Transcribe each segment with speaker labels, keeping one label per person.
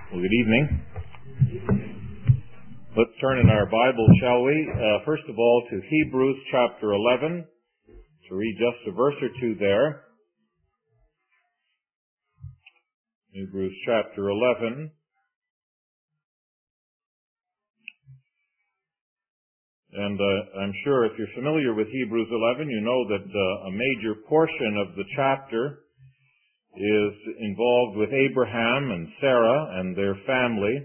Speaker 1: Well, good evening. Let's turn in our Bible, shall we? First of all, to Hebrews chapter 11, to read just a verse or two there. Hebrews chapter 11. And I'm sure if you're familiar with Hebrews 11, you know that a major portion of the chapter is involved with Abraham and Sarah and their family,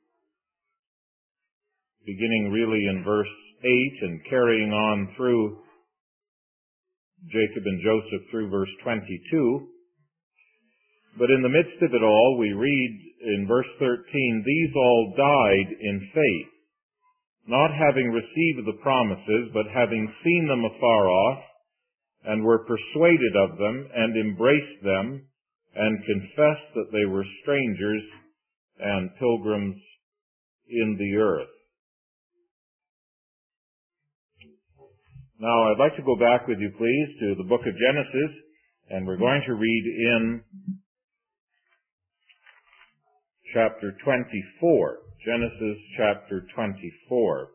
Speaker 1: beginning really in verse 8 and carrying on through Jacob and Joseph through verse 22. But in the midst of it all, we read in verse 13, "These all died in faith, not having received the promises, but having seen them afar off, and were persuaded of them, and embraced them, and confessed that they were strangers and pilgrims in the earth." Now, I'd like to go back with you, please, to the book of Genesis, and we're going to read in chapter 24. Genesis chapter 24.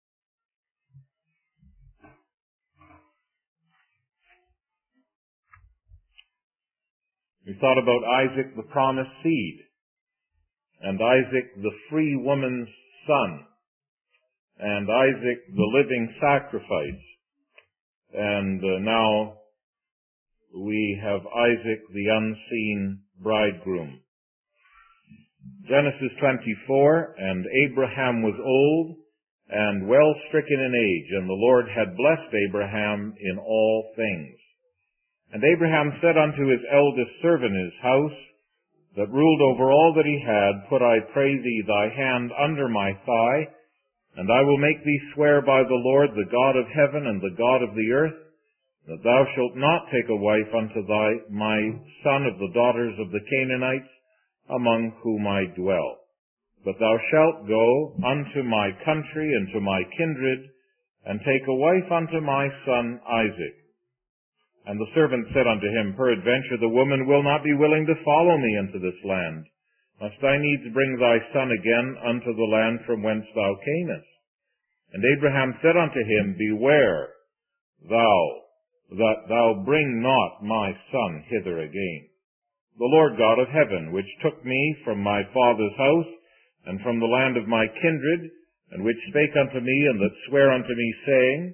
Speaker 1: We thought about Isaac, the promised seed, and Isaac, the free woman's son, and Isaac, the living sacrifice. And now we have Isaac, the unseen bridegroom. Genesis 24, "And Abraham was old and well stricken in age, and the Lord had blessed Abraham in all things. And Abraham said unto his eldest servant in his house, that ruled over all that he had, Put, I pray thee, thy hand under my thigh, and I will make thee swear by the Lord, the God of heaven and the God of the earth, that thou shalt not take a wife unto my son of the daughters of the Canaanites, among whom I dwell. But thou shalt go unto my country and to my kindred, and take a wife unto my son Isaac. And the servant said unto him, Peradventure the woman will not be willing to follow me into this land. Must I needs bring thy son again unto the land from whence thou camest? And Abraham said unto him, Beware that thou bring not my son hither again. The Lord God of heaven, which took me from my father's house, and from the land of my kindred, and which spake unto me, and that sware unto me, saying,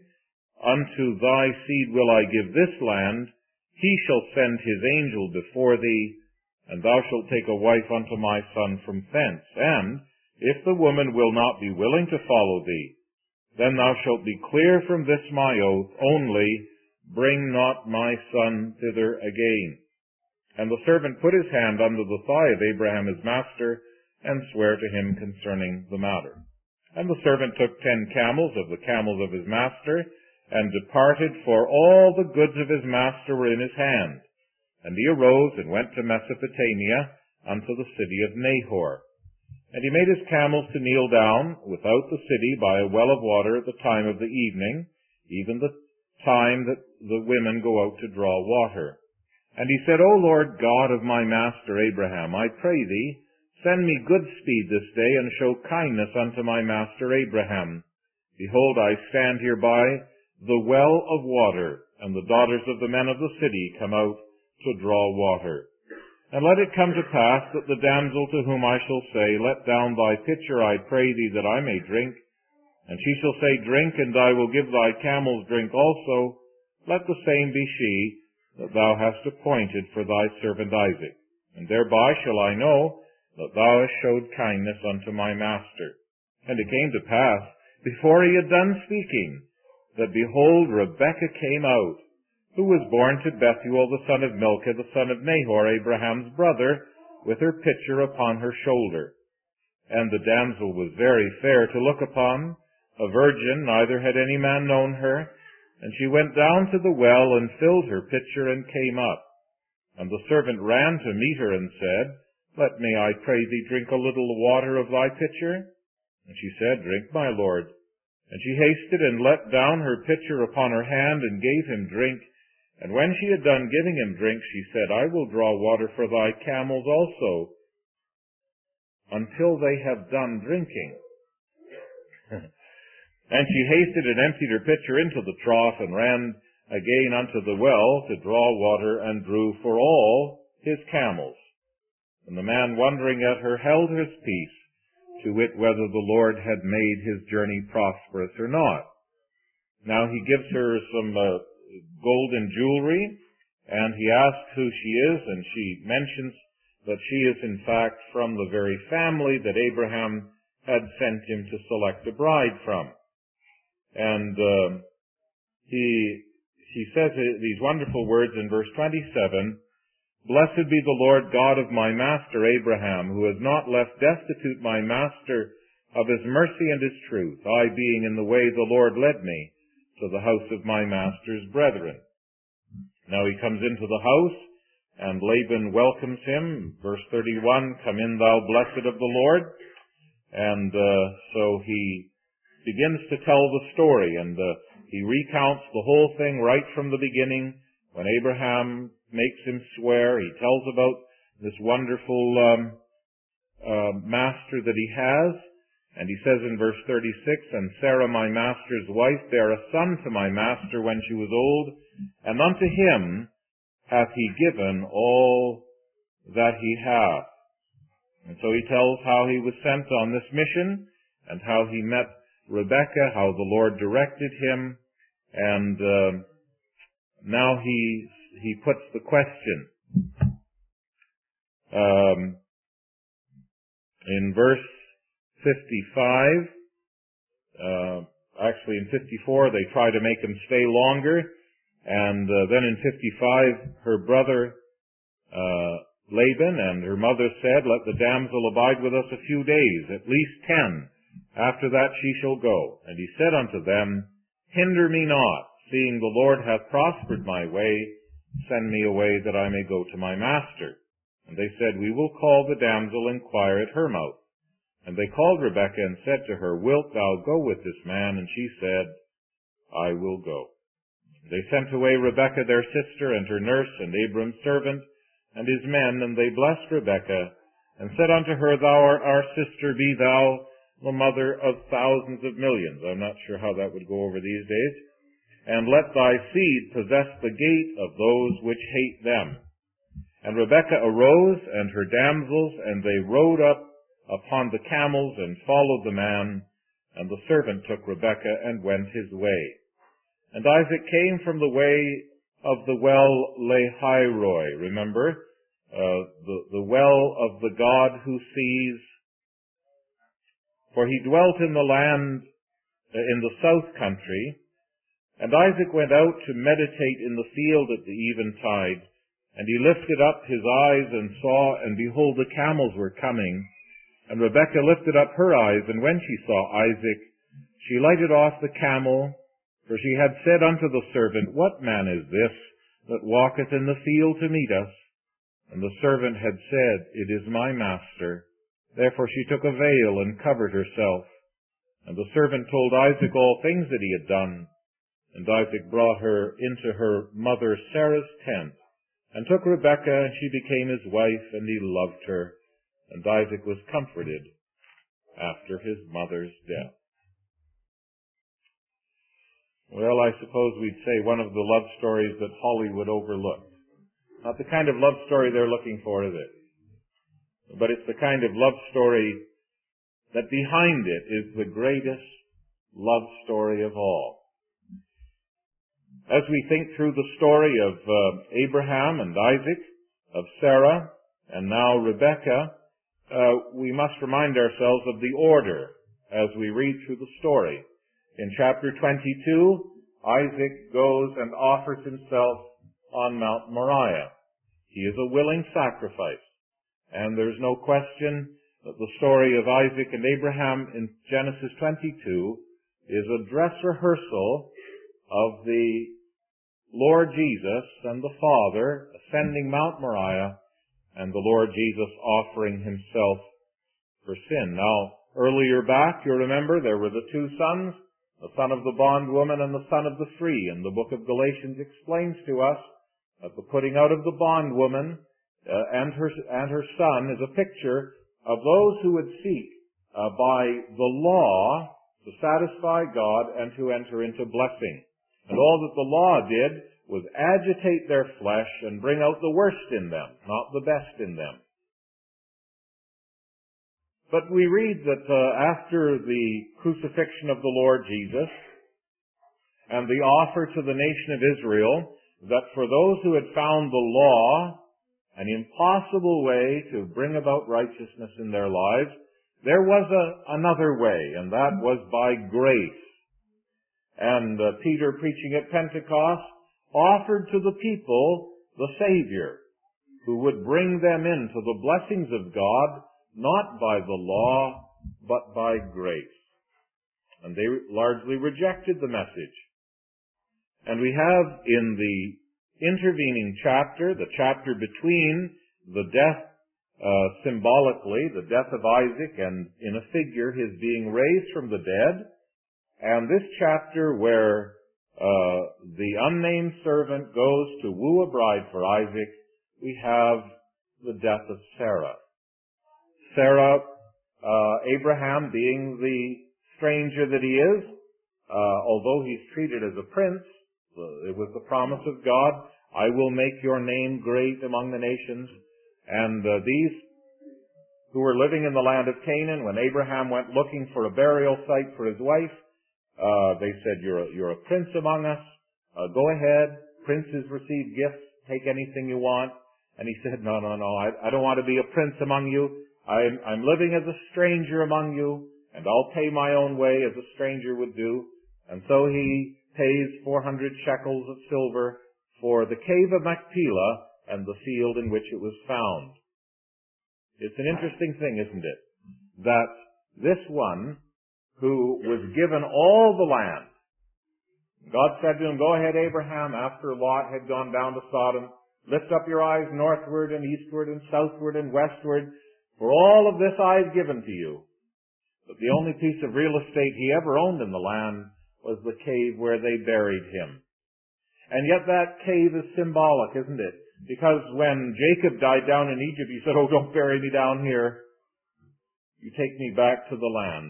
Speaker 1: Unto thy seed will I give this land, he shall send his angel before thee, and thou shalt take a wife unto my son from thence. And if the woman will not be willing to follow thee, then thou shalt be clear from this my oath, only bring not my son thither again. And the servant put his hand under the thigh of Abraham his master, and sware to him concerning the matter. And the servant took 10 camels of the camels of his master, and departed, for all the goods of his master were in his hand. And he arose and went to Mesopotamia, unto the city of Nahor. And he made his camels to kneel down without the city by a well of water at the time of the evening, even the time that the women go out to draw water. And he said, O Lord God of my master Abraham, I pray thee, send me good speed this day, and show kindness unto my master Abraham. Behold, I stand here by the well of water, and the daughters of the men of the city come out to draw water. And let it come to pass that the damsel to whom I shall say, Let down thy pitcher, I pray thee, that I may drink, and she shall say, Drink, and I will give thy camels drink also, let the same be she that thou hast appointed for thy servant Isaac. And thereby shall I know that thou hast showed kindness unto my master. And it came to pass, before he had done speaking, that behold, Rebekah came out, who was born to Bethuel the son of Milcah, the son of Nahor, Abraham's brother, with her pitcher upon her shoulder. And the damsel was very fair to look upon, a virgin, neither had any man known her. And she went down to the well, and filled her pitcher, and came up. And the servant ran to meet her, and said, Let me, I pray thee, drink a little water of thy pitcher. And she said, Drink, my lord. And she hasted and let down her pitcher upon her hand, and gave him drink. And when she had done giving him drink, she said, I will draw water for thy camels also. until they have done drinking. And she hasted and emptied her pitcher into the trough, and ran again unto the well to draw water, and drew for all his camels. And the man, wondering at her, held his peace, to wit whether the Lord had made his journey prosperous or not. Now he gives her some golden jewelry, and he asks who she is, and she mentions that she is in fact from the very family that Abraham had sent him to select a bride from. And he says these wonderful words in verse 27, "Blessed be the Lord God of my master Abraham, who has not left destitute my master of his mercy and his truth, I being in the way the Lord led me to the house of my master's brethren." Now he comes into the house, and Laban welcomes him. Verse 31, "Come in, thou blessed of the Lord." And so he begins to tell the story, and he recounts the whole thing right from the beginning. When Abraham makes him swear, he tells about this wonderful master that he has. And he says in verse 36, "And Sarah my master's wife bare a son to my master when she was old, and unto him hath he given all that he hath." And so he tells how he was sent on this mission, and how he met Rebekah, how the Lord directed him, and now he puts the question. In verse 55, actually in 54, they try to make him stay longer, and then in 55, her brother Laban and her mother said, "Let the damsel abide with us a few days, at least 10. After that she shall go." And he said unto them, "Hinder me not, seeing the Lord hath prospered my way. Send me away that I may go to my master." And they said, "We will call the damsel, inquire at her mouth." And they called Rebekah and said to her, "Wilt thou go with this man?" And she said, "I will go." They sent away Rebekah their sister, and her nurse, and Abram's servant, and his men, and they blessed Rebekah, and said unto her, "Thou art our sister, be thou the mother of thousands of millions." I'm not sure how that would go over these days. "And let thy seed possess the gate of those which hate them." And Rebekah arose, and her damsels, and they rode up upon the camels, and followed the man. And the servant took Rebekah, and went his way. And Isaac came from the way of the well Lahairoi. Remember, the well of the God who sees. For he dwelt in the land, in the south country. And Isaac went out to meditate in the field at the eventide. And he lifted up his eyes and saw, and behold, the camels were coming. And Rebekah lifted up her eyes, and when she saw Isaac, she lighted off the camel, for she had said unto the servant, "What man is this that walketh in the field to meet us?" And the servant had said, "It is my master." Therefore she took a veil and covered herself. And the servant told Isaac all things that he had done. And Isaac brought her into her mother Sarah's tent, and took Rebekah, and she became his wife, and he loved her. And Isaac was comforted after his mother's death. Well, I suppose we'd say one of the love stories that Hollywood overlooked. Not the kind of love story they're looking for, is it? But it's the kind of love story that behind it is the greatest love story of all. As we think through the story of Abraham and Isaac, of Sarah, and now Rebekah, we must remind ourselves of the order as we read through the story. In chapter 22, Isaac goes and offers himself on Mount Moriah. He is a willing sacrifice. And there's no question that the story of Isaac and Abraham in Genesis 22 is a dress rehearsal of the Lord Jesus and the Father ascending Mount Moriah, and the Lord Jesus offering himself for sin. Now, earlier back, you remember, there were the two sons, the son of the bondwoman and the son of the free. And the book of Galatians explains to us that the putting out of the bondwoman and her son is a picture of those who would seek by the law to satisfy God and to enter into blessing. And all that the law did was agitate their flesh and bring out the worst in them, not the best in them. But we read that after the crucifixion of the Lord Jesus and the offer to the nation of Israel, that for those who had found the law an impossible way to bring about righteousness in their lives, there was another way, and that was by grace. And Peter, preaching at Pentecost, offered to the people the Savior, who would bring them into the blessings of God, not by the law, but by grace. And they largely rejected the message. And we have in the intervening chapter, the chapter between the death, symbolically, the death of Isaac, and in a figure, his being raised from the dead, and this chapter where the unnamed servant goes to woo a bride for Isaac, we have the death of Sarah. Sarah, Abraham being the stranger that he is, although he's treated as a prince, it was the promise of God, I will make your name great among the nations. And these who were living in the land of Canaan, when Abraham went looking for a burial site for his wife, they said, you're a prince among us. Go ahead. Princes receive gifts. Take anything you want. And he said, no, I don't want to be a prince among you. I'm living as a stranger among you, and I'll pay my own way as a stranger would do. And so he pays 400 shekels of silver for the cave of Machpelah and the field in which it was found. It's an interesting thing, isn't it? That this one who was given all the land, God said to him, go ahead, Abraham, after Lot had gone down to Sodom, lift up your eyes northward and eastward and southward and westward, for all of this I have given to you. But the only piece of real estate he ever owned in the land was the cave where they buried him. And yet that cave is symbolic, isn't it? Because when Jacob died down in Egypt, he said, oh, don't bury me down here. You take me back to the land.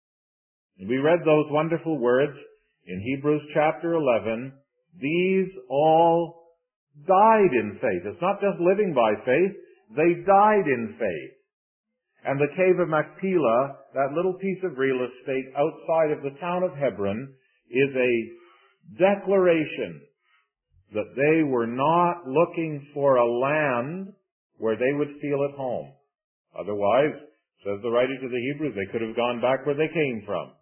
Speaker 1: And we read those wonderful words in Hebrews chapter 11. These all died in faith. It's not just living by faith. They died in faith. And the cave of Machpelah, that little piece of real estate outside of the town of Hebron, is a declaration that they were not looking for a land where they would feel at home. Otherwise, says the writer to the Hebrews, they could have gone back where they came from.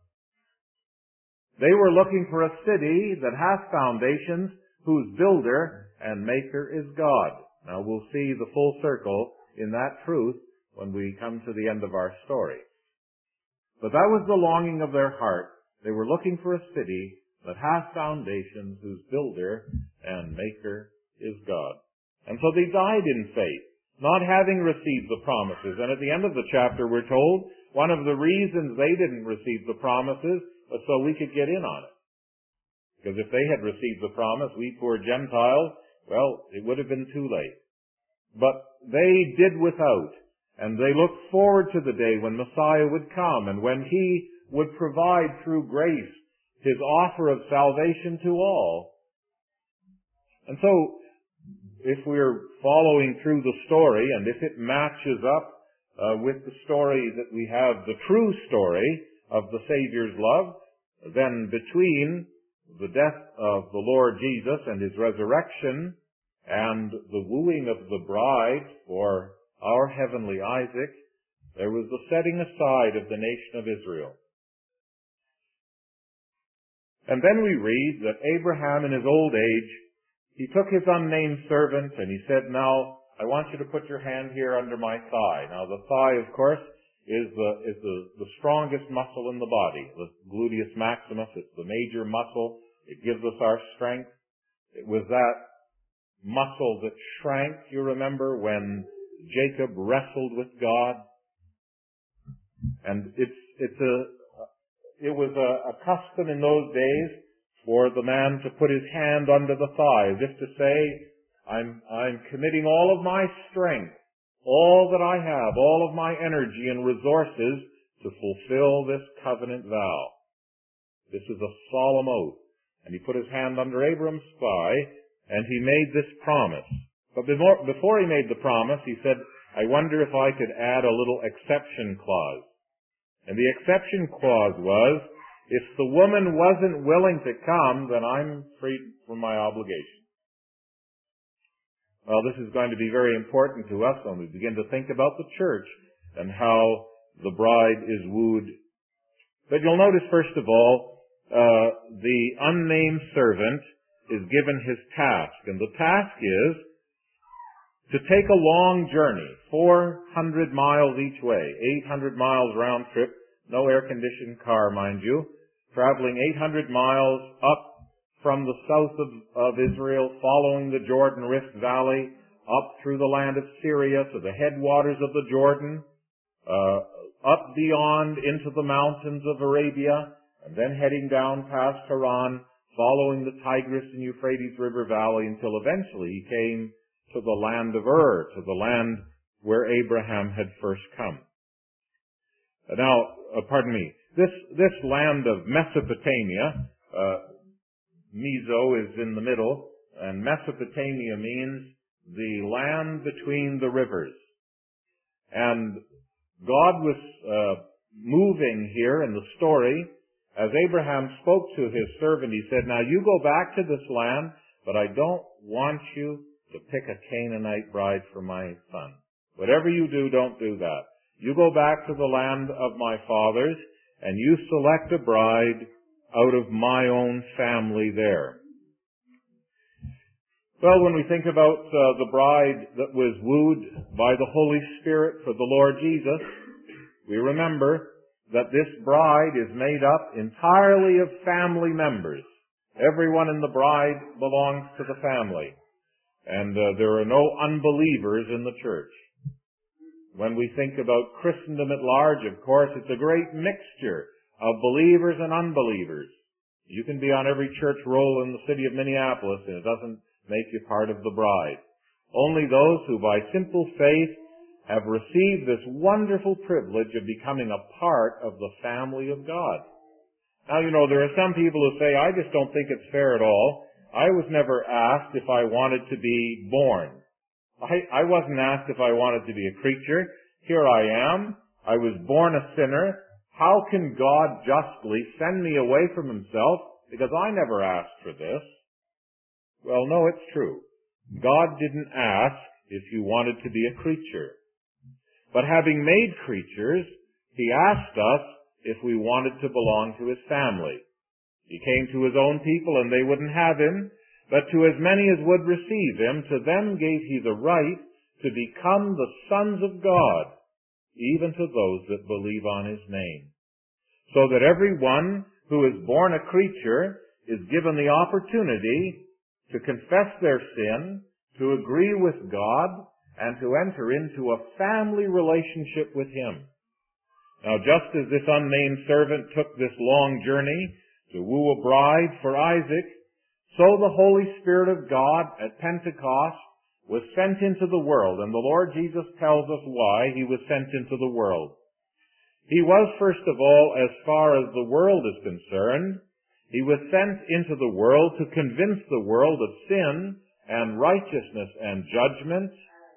Speaker 1: They were looking for a city that hath foundations, whose builder and maker is God. Now we'll see the full circle in that truth when we come to the end of our story. But that was the longing of their heart. They were looking for a city that hath foundations, whose builder and maker is God. And so they died in faith, not having received the promises. And at the end of the chapter, we're told, one of the reasons they didn't receive the promises was so we could get in on it. Because if they had received the promise, we poor Gentiles, well, it would have been too late. But they did without, and they looked forward to the day when Messiah would come and when he would provide through grace his offer of salvation to all. And so, if we're following through the story, and if it matches up with the story that we have, the true story of the Savior's love, then between the death of the Lord Jesus and his resurrection and the wooing of the bride for our heavenly Isaac, there was the setting aside of the nation of Israel. And then we read that Abraham in his old age, he took his unnamed servant and he said, now, I want you to put your hand here under my thigh. Now, the thigh, of course, is the strongest muscle in the body, the gluteus maximus. It's the major muscle. It gives us our strength. It was that muscle that shrank, you remember, when Jacob wrestled with God. And it was a custom in those days for the man to put his hand under the thigh, as if to say, I'm committing all of my strength, all that I have, all of my energy and resources to fulfill this covenant vow. This is a solemn oath. And he put his hand under Abram's thigh, and he made this promise. But before he made the promise, he said, I wonder if I could add a little exception clause. And the exception clause was, if the woman wasn't willing to come, then I'm freed from my obligation. Well, this is going to be very important to us when we begin to think about the church and how the bride is wooed. But you'll notice, first of all, the unnamed servant is given his task. And the task is to take a long journey, 400 miles each way, 800 miles round trip, no air-conditioned car, mind you, traveling 800 miles up from the south of Israel, following the Jordan Rift Valley, up through the land of Syria to the headwaters of the Jordan, up beyond into the mountains of Arabia, and then heading down past Haran, following the Tigris and Euphrates River Valley until eventually he came to the land of Ur, to the land where Abraham had first come. Now, this land of Mesopotamia, Meso is in the middle, and Mesopotamia means the land between the rivers. And God was moving here in the story. As Abraham spoke to his servant, he said, now you go back to this land, but I don't want you to pick a Canaanite bride for my son. Whatever you do, don't do that. You go back to the land of my fathers, and you select a bride out of my own family there. Well, when we think about the bride that was wooed by the Holy Spirit for the Lord Jesus, we remember that this bride is made up entirely of family members. Everyone in the bride belongs to the family. And there are no unbelievers in the church. When we think about Christendom at large, of course, it's a great mixture of believers and unbelievers. You can be on every church roll in the city of Minneapolis, and it doesn't make you part of the bride. Only those who by simple faith have received this wonderful privilege of becoming a part of the family of God. Now, you know, there are some people who say, I just don't think it's fair at all. I was never asked if I wanted to be born. I wasn't asked if I wanted to be a creature. Here I am. I was born a sinner. How can God justly send me away from himself because I never asked for this? Well, no, it's true. God didn't ask if you wanted to be a creature. But having made creatures, he asked us if we wanted to belong to his family. He came to his own people and they wouldn't have him, but to as many as would receive him, to them gave he the right to become the sons of God, even to those that believe on his name. So that everyone who is born a creature is given the opportunity to confess their sin, to agree with God, and to enter into a family relationship with him. Now, just as this unnamed servant took this long journey to woo a bride for Isaac, so the Holy Spirit of God at Pentecost was sent into the world, and the Lord Jesus tells us why he was sent into the world. He was, first of all, as far as the world is concerned, he was sent into the world to convince the world of sin and righteousness and judgment,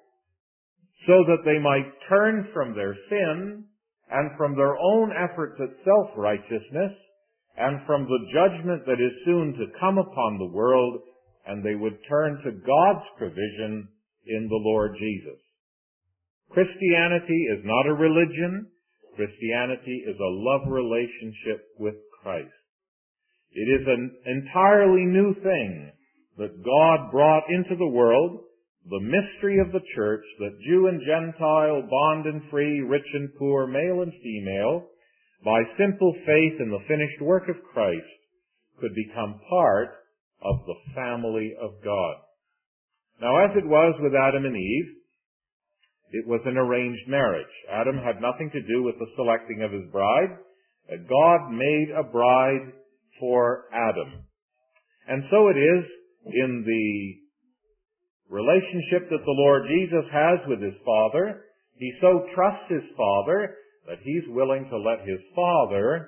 Speaker 1: so that they might turn from their sin and from their own efforts at self-righteousness and from the judgment that is soon to come upon the world, and they would turn to God's provision in the Lord Jesus. Christianity is not a religion. Christianity is a love relationship with Christ. It is an entirely new thing that God brought into the world, the mystery of the church, that Jew and Gentile, bond and free, rich and poor, male and female, by simple faith in the finished work of Christ, could become part of the family of God. Now, as it was with Adam and Eve, it was an arranged marriage. Adam had nothing to do with the selecting of his bride. God made a bride for Adam. And so it is in the relationship that the Lord Jesus has with his Father. He so trusts his Father that he's willing to let his Father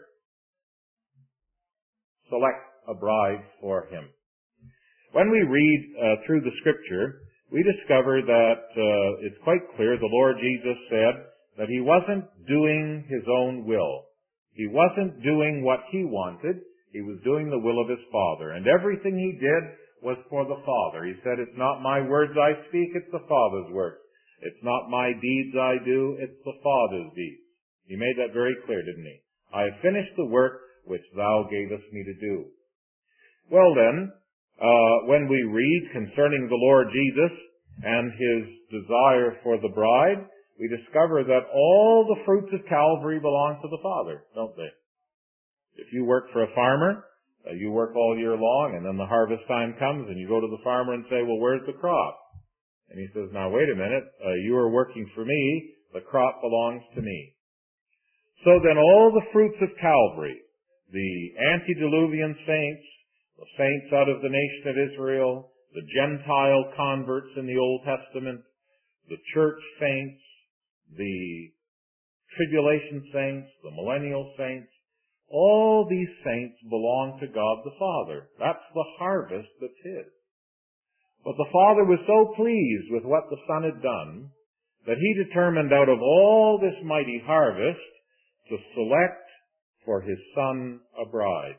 Speaker 1: select a bride for him. When we read through the Scripture, we discover that it's quite clear the Lord Jesus said that he wasn't doing his own will. He wasn't doing what he wanted. He was doing the will of his Father. And everything he did was for the Father. He said, it's not my words I speak, it's the Father's words. It's not my deeds I do, it's the Father's deeds. He made that very clear, didn't he? I have finished the work which thou gavest me to do. Well then, when we read concerning the Lord Jesus and his desire for the bride, we discover that all the fruits of Calvary belong to the Father, don't they? If you work for a farmer, you work all year long, and then the harvest time comes, and you go to the farmer and say, well, where's the crop? And he says, now wait a minute, you are working for me, the crop belongs to me. So then all the fruits of Calvary, the antediluvian saints, the saints out of the nation of Israel, the Gentile converts in the Old Testament, the church saints, the tribulation saints, the millennial saints, all these saints belong to God the Father. That's the harvest that's his. But the Father was so pleased with what the Son had done that he determined out of all this mighty harvest to select for his Son a bride.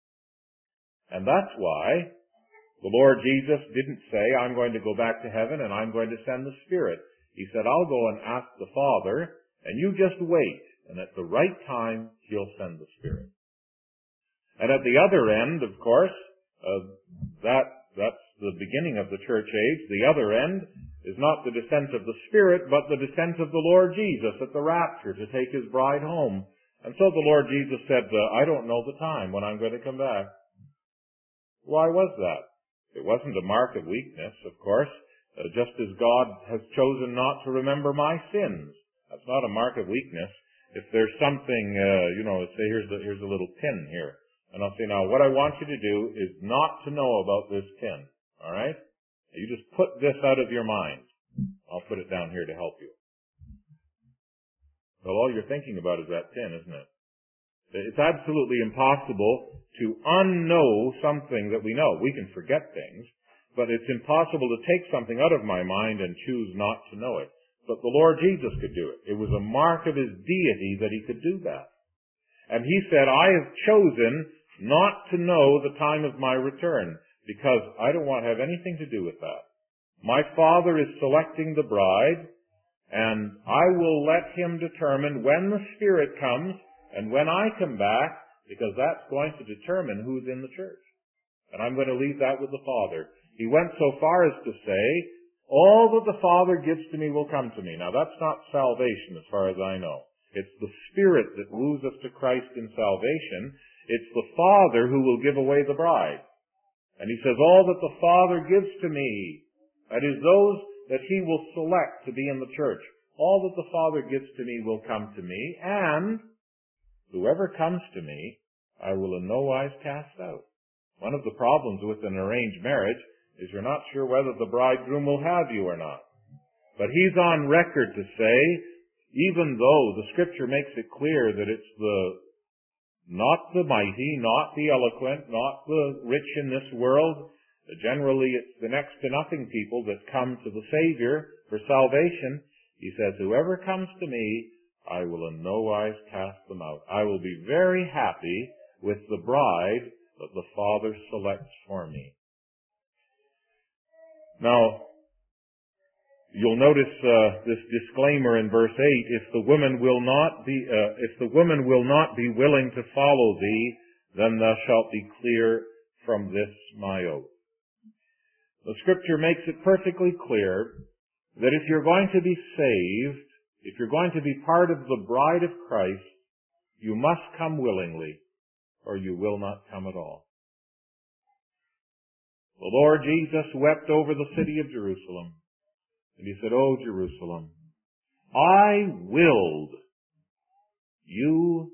Speaker 1: And that's why the Lord Jesus didn't say, I'm going to go back to heaven and I'm going to send the Spirit. He said, I'll go and ask the Father, and you just wait, and at the right time, he'll send the Spirit. And at the other end, of course, that's the beginning of the church age. The other end is not the descent of the Spirit, but the descent of the Lord Jesus at the rapture to take his bride home. And so the Lord Jesus said, I don't know the time when I'm going to come back. Why was that? It wasn't a mark of weakness, of course, just as God has chosen not to remember my sins. That's not a mark of weakness. If there's something, say here's a little pin here. And I'll say, now what I want you to do is not to know about this pin. Alright? You just put this out of your mind. I'll put it down here to help you. Well, all you're thinking about is that pin, isn't it? It's absolutely impossible to unknow something that we know. We can forget things, but it's impossible to take something out of my mind and choose not to know it. But the Lord Jesus could do it. It was a mark of his deity that he could do that. And he said, I have chosen not to know the time of my return, because I don't want to have anything to do with that. My Father is selecting the bride, and I will let him determine when the Spirit comes and when I come back, because that's going to determine who's in the church. And I'm going to leave that with the Father. He went so far as to say, all that the Father gives to me will come to me. Now that's not salvation as far as I know. It's the Spirit that woos us to Christ in salvation. It's the Father who will give away the bride. And he says, all that the Father gives to me, that is those that he will select to be in the church, all that the Father gives to me will come to me, and whoever comes to me, I will in no wise cast out. One of the problems with an arranged marriage is you're not sure whether the bridegroom will have you or not. But he's on record to say, even though the Scripture makes it clear that it's not the mighty, not the eloquent, not the rich in this world, generally it's the next to nothing people that come to the Savior for salvation, he says, whoever comes to me, I will in no wise cast them out. I will be very happy with the bride that the Father selects for me. Now, you'll notice this disclaimer in verse 8: if the woman will not be willing to follow thee, then thou shalt be clear from this my oath. The Scripture makes it perfectly clear that if you're going to be saved, if you're going to be part of the bride of Christ, you must come willingly, or you will not come at all. The Lord Jesus wept over the city of Jerusalem, and he said, "O Jerusalem, I willed, you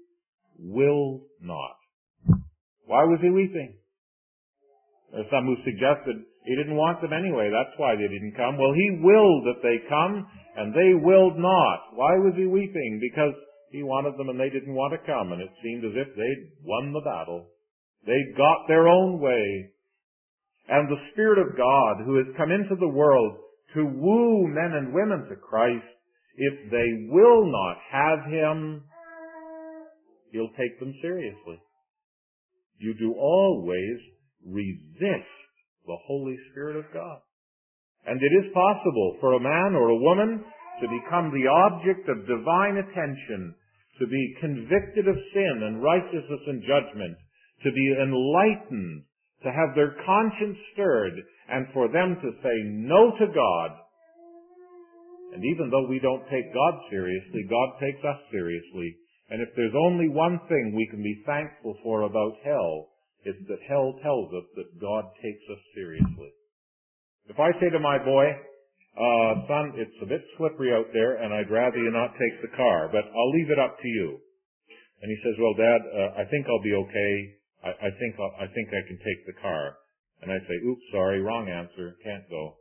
Speaker 1: will not." Why was he weeping? There's some who suggested He didn't want them anyway. That's why they didn't come. Well, he willed that they come, and they willed not. Why was he weeping? Because he wanted them and they didn't want to come, and it seemed as if they'd won the battle. They'd got their own way. And the Spirit of God, who has come into the world to woo men and women to Christ, if they will not have him, he'll take them seriously. You do always resist the Holy Spirit of God. And it is possible for a man or a woman to become the object of divine attention, to be convicted of sin and righteousness and judgment, to be enlightened, to have their conscience stirred, and for them to say no to God. And even though we don't take God seriously, God takes us seriously. And if there's only one thing we can be thankful for about hell, it's that hell tells us that God takes us seriously. If I say to my boy, son, it's a bit slippery out there, and I'd rather you not take the car, but I'll leave it up to you. And he says, well, Dad, I think I'll be okay. I think I can take the car. And I say, oops, sorry, wrong answer, can't go.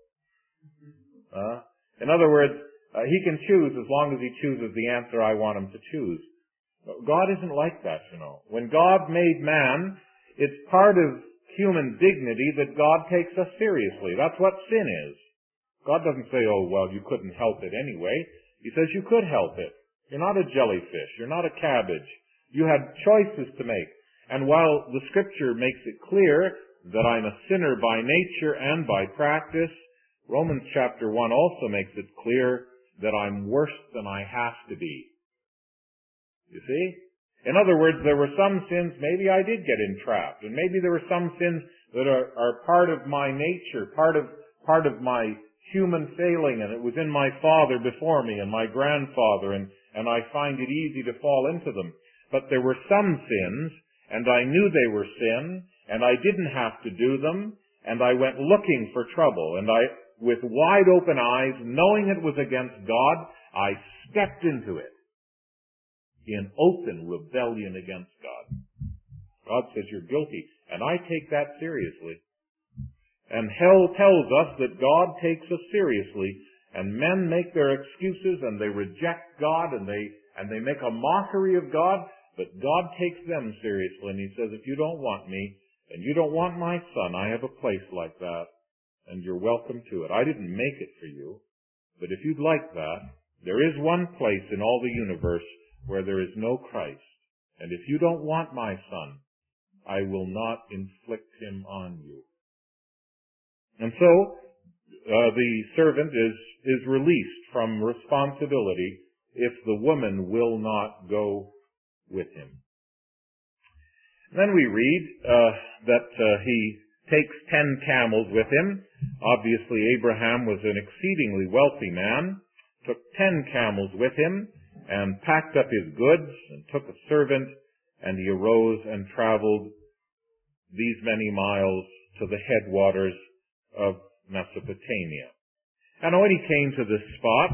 Speaker 1: In other words, he can choose as long as he chooses the answer I want him to choose. But God isn't like that, you know. When God made man, it's part of human dignity that God takes us seriously. That's what sin is. God doesn't say, oh, well, you couldn't help it anyway. He says you could help it. You're not a jellyfish. You're not a cabbage. You had choices to make. And while the Scripture makes it clear that I'm a sinner by nature and by practice, Romans chapter 1 also makes it clear that I'm worse than I have to be. You see? In other words, there were some sins maybe I did get entrapped, and maybe there were some sins that are part of my nature, part of my human failing, and it was in my father before me and my grandfather, and I find it easy to fall into them. But there were some sins, and I knew they were sin, and I didn't have to do them, and I went looking for trouble, and I, with wide open eyes, knowing it was against God, I stepped into it in open rebellion against God. God says you're guilty, and I take that seriously. And hell tells us that God takes us seriously, and men make their excuses, and they reject God, and they make a mockery of God, but God takes them seriously, and he says, if you don't want me, and you don't want my son, I have a place like that, and you're welcome to it. I didn't make it for you, but if you'd like that, there is one place in all the universe where there is no Christ, and if you don't want my son, I will not inflict him on you. And so, the servant is released from responsibility if the woman will not go with him. Then we read that he takes 10 camels with him. Obviously, Abraham was an exceedingly wealthy man, took 10 camels with him, and packed up his goods, and took a servant, and he arose and traveled these many miles to the headwaters of Mesopotamia. And when he came to this spot,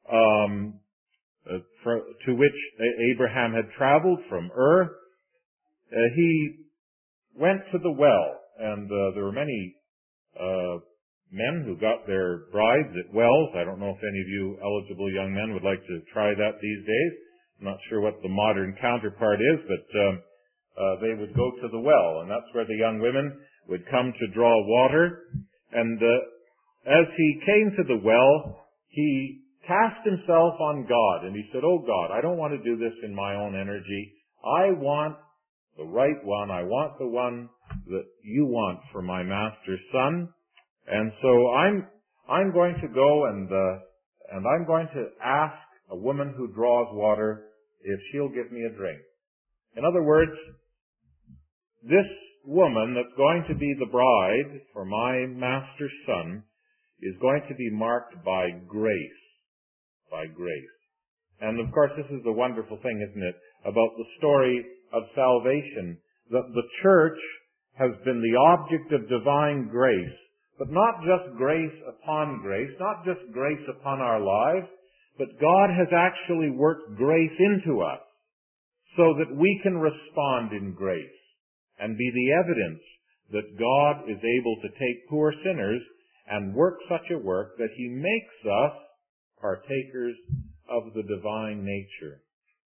Speaker 1: to which Abraham had traveled from Ur, he went to the well, and there were many men who got their brides at wells. I don't know if any of you eligible young men would like to try that these days. I'm not sure what the modern counterpart is, but they would go to the well, and that's where the young women would come to draw water. And as he came to the well, he cast himself on God, and he said, oh God, I don't want to do this in my own energy. I want the right one. I want the one that you want for my master's son. And so I'm going to go and I'm going to ask a woman who draws water if she'll give me a drink. In other words, this woman that's going to be the bride for my master's son is going to be marked by grace. By grace. And of course, this is the wonderful thing, isn't it, about the story of salvation, that the church has been the object of divine grace, but not just grace upon grace, not just grace upon our lives, but God has actually worked grace into us so that we can respond in grace and be the evidence that God is able to take poor sinners and work such a work that he makes us partakers of the divine nature.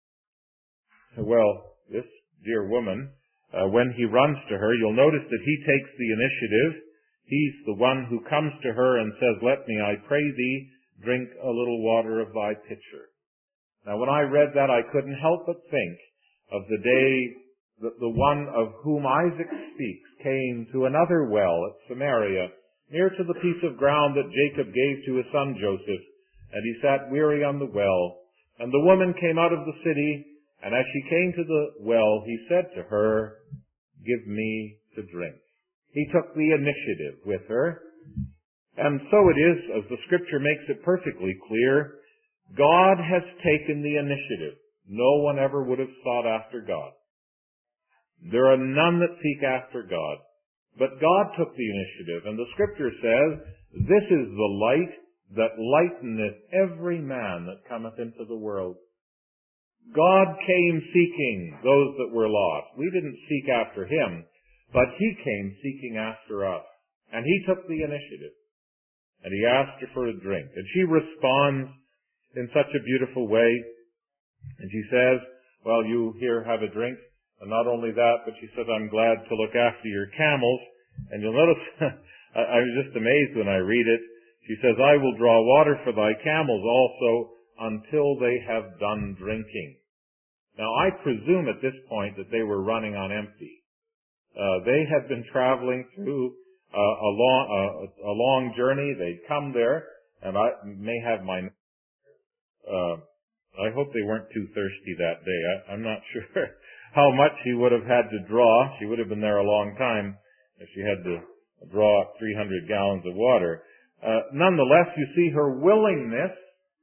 Speaker 1: Well, this dear woman, when he runs to her, you'll notice that he takes the initiative. He's the one who comes to her and says, "Let me, I pray thee, drink a little water of thy pitcher." Now, when I read that, I couldn't help but think of the day that the one of whom Isaac speaks came to another well at Samaria, near to the piece of ground that Jacob gave to his son Joseph, and he sat weary on the well. And the woman came out of the city, and as she came to the well, he said to her, "Give me to drink." He took the initiative with her. And so it is, as the Scripture makes it perfectly clear, God has taken the initiative. No one ever would have sought after God. There are none that seek after God. But God took the initiative, and the Scripture says, "This is the light that lighteneth every man that cometh into the world." God came seeking those that were lost. We didn't seek after him, but he came seeking after us. And he took the initiative. And he asked her for a drink. And she responds in such a beautiful way. And she says, "Well, you here have a drink." And not only that, but she says, "I'm glad to look after your camels." And you'll notice, I was just amazed when I read it. She says, "I will draw water for thy camels also until they have done drinking." Now, I presume at this point that they were running on empty. They had been traveling through a long journey. They'd come there, and I may have my... I hope they weren't too thirsty that day. I'm not sure how much she would have had to draw. She would have been there a long time if she had to draw 300 gallons of water. Nonetheless, you see her willingness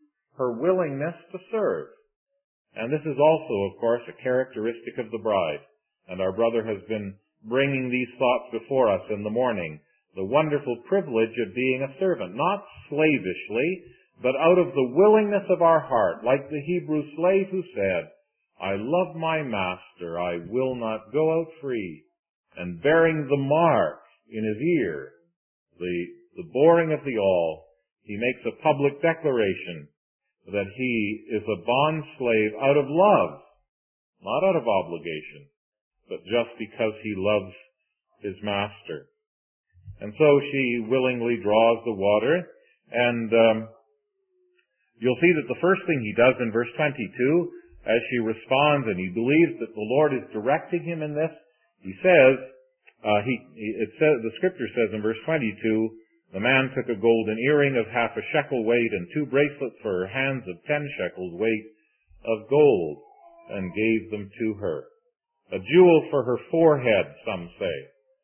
Speaker 1: to serve. And this is also, of course, a characteristic of the bride. And our brother has been bringing these thoughts before us in the morning. The wonderful privilege of being a servant, not slavishly, but out of the willingness of our heart, like the Hebrew slave who said, "I love my master, I will not go out free," and bearing the mark in his ear, the boring of the awl, he makes a public declaration that he is a bond slave out of love, not out of obligation, but just because he loves his master. And so she willingly draws the water, and you'll see that the first thing he does in verse 22, as she responds and he believes that the Lord is directing him in this, he says, the Scripture says in verse 22, "The man took a golden earring of half a shekel weight and 2 bracelets for her hands of 10 shekels weight of gold, and gave them to her. A jewel for her forehead," some say,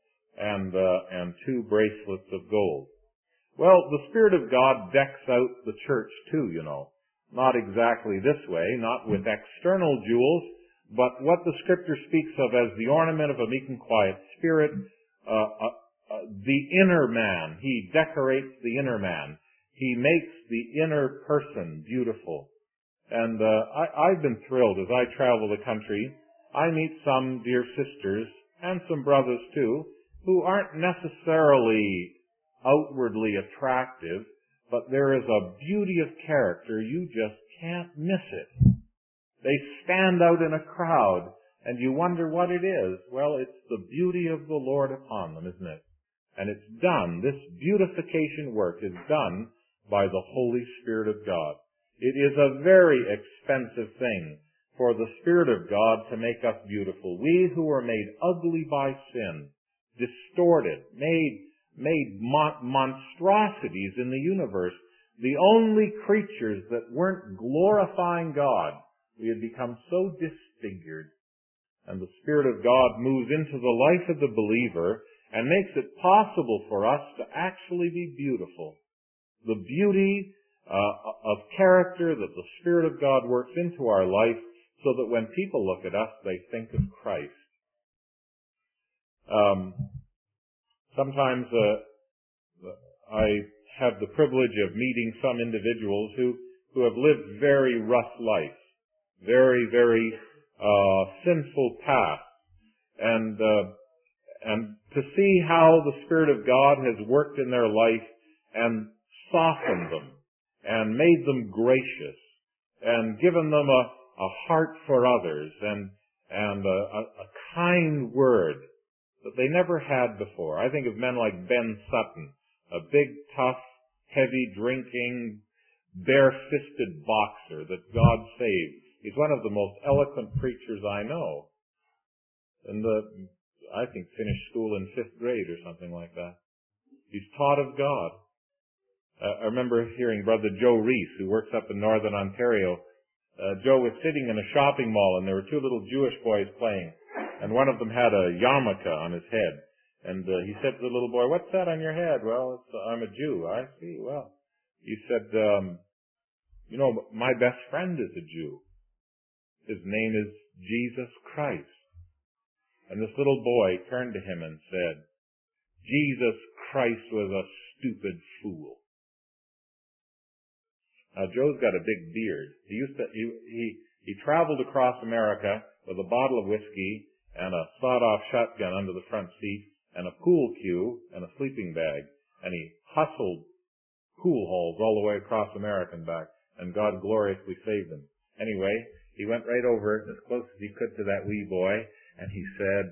Speaker 1: and 2 bracelets of gold. Well, the Spirit of God decks out the church too, you know. Not exactly this way, not with external jewels, but what the Scripture speaks of as the ornament of a meek and quiet spirit, the inner man. He decorates the inner man. He makes the inner person beautiful. And I've been thrilled as I travel the country. I meet some dear sisters, and some brothers too, who aren't necessarily outwardly attractive, but there is a beauty of character, you just can't miss it. They stand out in a crowd, and you wonder what it is. Well, it's the beauty of the Lord upon them, isn't it? And it's done, this beautification work is done by the Holy Spirit of God. It is a very expensive thing for the Spirit of God to make us beautiful. We who were made ugly by sin, distorted, made monstrosities in the universe, the only creatures that weren't glorifying God, we had become so disfigured. And the Spirit of God moves into the life of the believer and makes it possible for us to actually be beautiful. The beauty of character that the Spirit of God works into our life so that when people look at us, they think of Christ. Sometimes I have the privilege of meeting some individuals who have lived very rough life, very, very sinful paths. And and to see how the Spirit of God has worked in their life and softened them and made them gracious and given them a heart for others and a kind word that they never had before. I think of men like Ben Sutton, a big, tough, heavy drinking, bare-fisted boxer that God saved. He's one of the most eloquent preachers I know. And I think finished school in 5th grade or something like that. He's taught of God. I remember hearing Brother Joe Reese, who works up in northern Ontario. Joe was sitting in a shopping mall, and there were 2 little Jewish boys playing, and one of them had a yarmulke on his head. And he said to the little boy, "What's that on your head?" "Well, I'm a Jew." "I see. Well," he said, "you know, my best friend is a Jew. His name is Jesus Christ." And this little boy turned to him and said, "Jesus Christ was a stupid fool." Now, Joe's got a big beard. He traveled across America with a bottle of whiskey and a sawed-off shotgun under the front seat and a pool cue and a sleeping bag. And he hustled pool halls all the way across America and back, and God gloriously saved him. Anyway, he went right over as close as he could to that wee boy, and he said,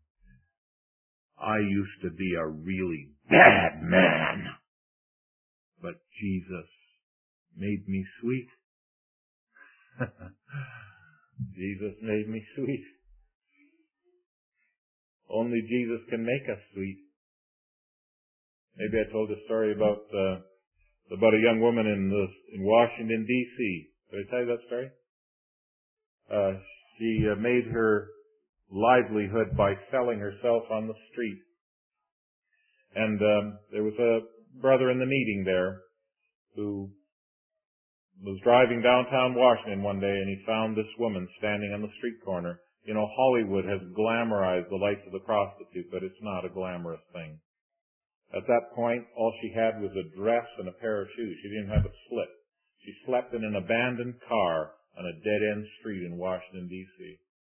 Speaker 1: "I used to be a really bad man, but Jesus made me sweet." Jesus made me sweet. Only Jesus can make us sweet. Maybe I told a story about a young woman in Washington, D.C. Did I tell you that story? She made her livelihood by selling herself on the street. And there was a brother in the meeting there who was driving downtown Washington one day, and he found this woman standing on the street corner. You know, Hollywood has glamorized the life of the prostitute, but it's not a glamorous thing. At that point, all she had was a dress and a pair of shoes. She didn't have a slip. She slept in an abandoned car on a dead-end street in Washington, D.C.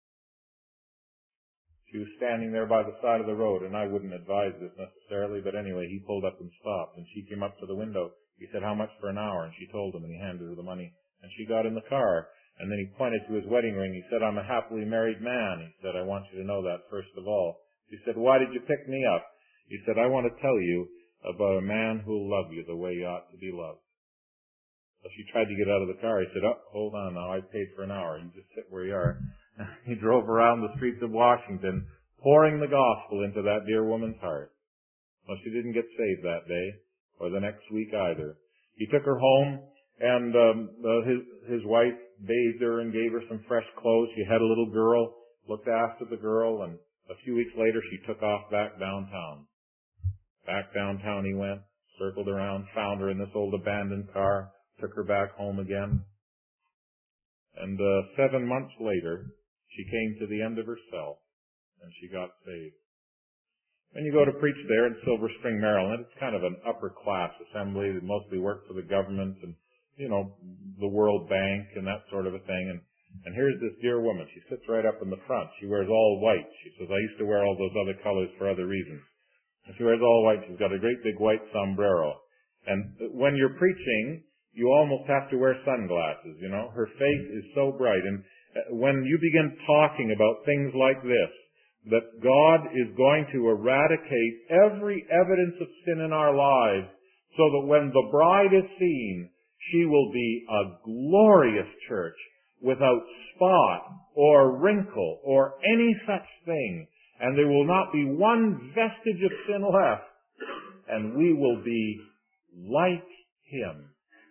Speaker 1: She was standing there by the side of the road, and I wouldn't advise this necessarily, but anyway, he pulled up and stopped, and she came up to the window. He said, "How much for an hour?" And she told him, and he handed her the money, and she got in the car. And then he pointed to his wedding ring. He said, "I'm a happily married man." He said, "I want you to know that first of all." She said, "Why did you pick me up?" He said, "I want to tell you about a man who'll love you the way you ought to be loved." So she tried to get out of the car. He said, "Oh, hold on now. I paid for an hour. You just sit where you are." He drove around the streets of Washington, pouring the gospel into that dear woman's heart. Well, she didn't get saved that day, or the next week either. He took her home, and his wife bathed her and gave her some fresh clothes. She had a little girl, looked after the girl, and a few weeks later she took off back downtown. Back downtown he went, circled around, found her in this old abandoned car, took her back home again. And 7 months later, she came to the end of herself, and she got saved. When you go to preach there in Silver Spring, Maryland, it's kind of an upper-class assembly. They mostly work for the government and, you know, the World Bank and that sort of a thing. And here's this dear woman. She sits right up in the front. She wears all white. She says, "I used to wear all those other colors for other reasons." And she wears all white. She's got a great big white sombrero. And when you're preaching, you almost have to wear sunglasses, you know. Her face is so bright. And when you begin talking about things like this, that God is going to eradicate every evidence of sin in our lives so that when the bride is seen, she will be a glorious church without spot or wrinkle or any such thing. And there will not be one vestige of sin left. And we will be like Him.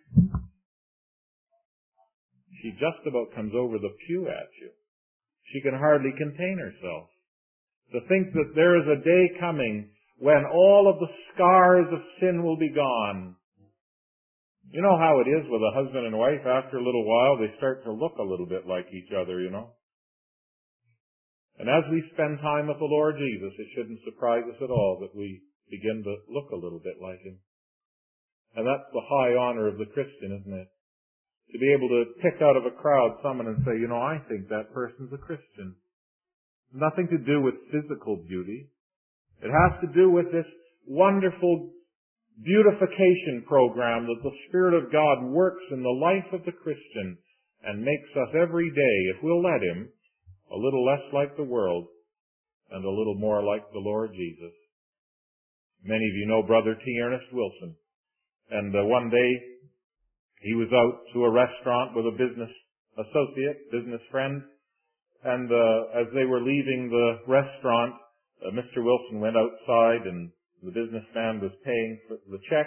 Speaker 1: She just about comes over the pew at you. She can hardly contain herself. To think that there is a day coming when all of the scars of sin will be gone. You know how it is with a husband and wife. After a little while, they start to look a little bit like each other, you know. And as we spend time with the Lord Jesus, it shouldn't surprise us at all that we begin to look a little bit like Him. And that's the high honor of the Christian, isn't it? To be able to pick out of a crowd someone and say, you know, I think that person's a Christian. Nothing to do with physical beauty. It has to do with this wonderful beautification program that the Spirit of God works in the life of the Christian and makes us every day, if we'll let Him, a little less like the world and a little more like the Lord Jesus. Many of you know Brother T. Ernest Wilson. And one day he was out to a restaurant with a business associate, business friend, and as they were leaving the restaurant, Mr. Wilson went outside and the businessman was paying for the check,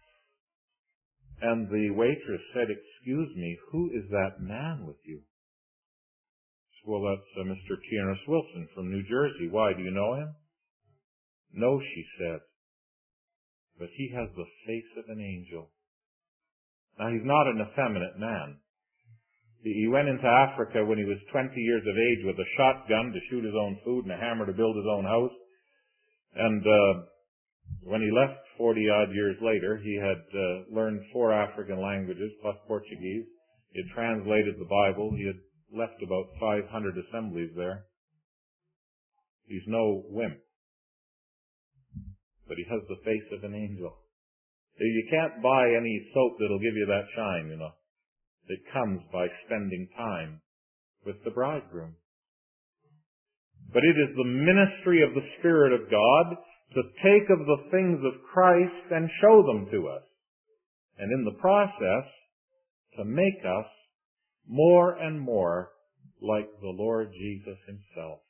Speaker 1: and the waitress said, "Excuse me, who is that man with you?" She said, "Well, that's Mr. T. Ernest Wilson from New Jersey. Why, do you know him?" "No," she said, "but he has the face of an angel." Now, he's not an effeminate man. He went into Africa when he was 20 years of age with a shotgun to shoot his own food and a hammer to build his own house. And when he left 40-odd years later, he had learned 4 African languages plus Portuguese. He had translated the Bible. He had left about 500 assemblies there. He's no wimp, but he has the face of an angel. You can't buy any soap that'll give you that shine, you know. It comes by spending time with the bridegroom. But it is the ministry of the Spirit of God to take of the things of Christ and show them to us. And in the process, to make us more and more like the Lord Jesus Himself.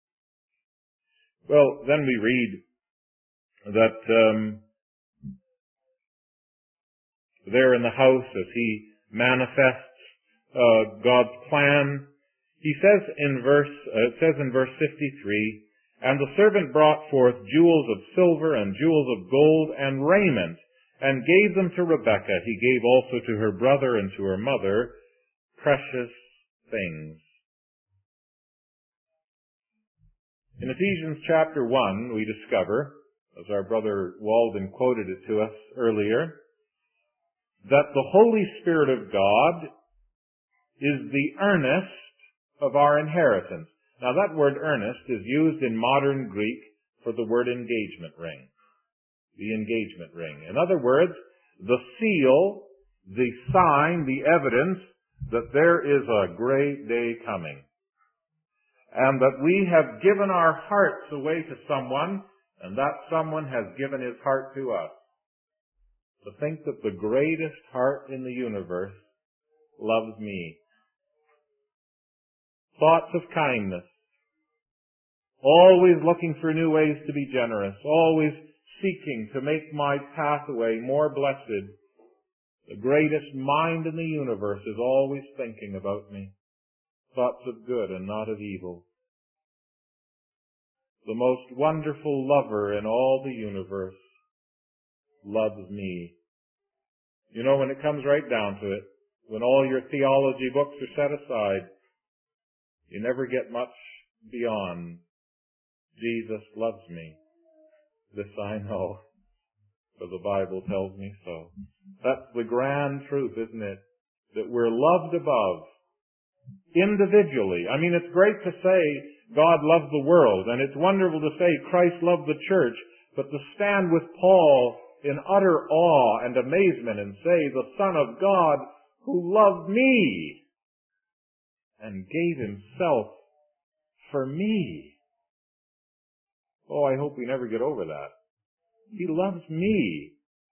Speaker 1: Well, then we read that there in the house, as He manifests God's plan, He says in verse 53, "And the servant brought forth jewels of silver and jewels of gold and raiment, and gave them to Rebekah. He gave also to her brother and to her mother precious things." In Ephesians chapter 1, we discover, as our brother Walden quoted it to us earlier, that the Holy Spirit of God is the earnest of our inheritance. Now that word earnest is used in modern Greek for the word engagement ring. The engagement ring. In other words, the seal, the sign, the evidence that there is a great day coming. And that we have given our hearts away to someone, and that someone has given his heart to us. To think that the greatest heart in the universe loves me. Thoughts of kindness. Always looking for new ways to be generous. Always seeking to make my pathway more blessed. The greatest mind in the universe is always thinking about me. Thoughts of good and not of evil. The most wonderful lover in all the universe loves me. You know, when it comes right down to it, when all your theology books are set aside, you never get much beyond, Jesus loves me. This I know, for the Bible tells me so. That's the grand truth, isn't it? That we're loved above, individually. I mean, it's great to say God loved the world, and it's wonderful to say Christ loved the church, but to stand with Paul in utter awe and amazement and say, the Son of God who loved me and gave Himself for me. Oh, I hope we never get over that. He loves me.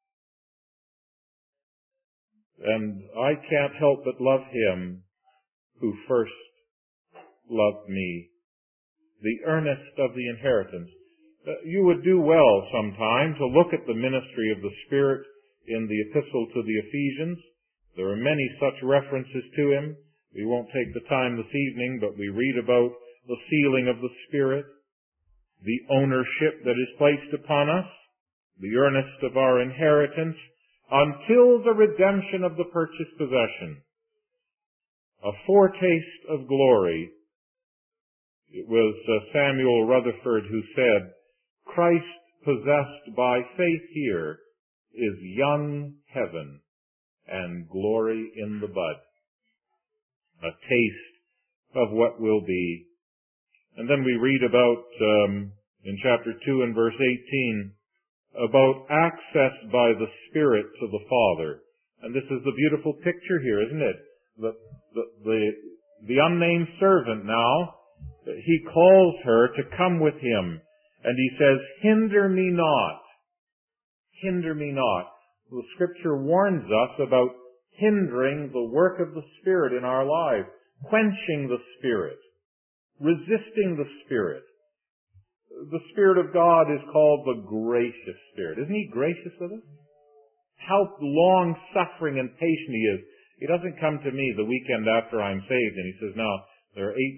Speaker 1: And I can't help but love Him who first loved me. The earnest of the inheritance. You would do well sometime to look at the ministry of the Spirit in the epistle to the Ephesians. There are many such references to Him. We won't take the time this evening, but we read about the sealing of the Spirit, the ownership that is placed upon us, the earnest of our inheritance, until the redemption of the purchased possession. A foretaste of glory. It was Samuel Rutherford who said, Christ possessed by faith here is young heaven and glory in the bud. A taste of what will be. And then we read about in chapter 2 and verse 18 about access by the Spirit to the Father. And this is the beautiful picture here, isn't it? The unnamed servant now, he calls her to come with him. And he says, hinder me not. Hinder me not. The Scripture warns us about hindering the work of the Spirit in our lives, quenching the Spirit, resisting the Spirit. The Spirit of God is called the gracious Spirit. Isn't He gracious with us? How long-suffering and patient He is. He doesn't come to me the weekend after I'm saved and He says, now, there are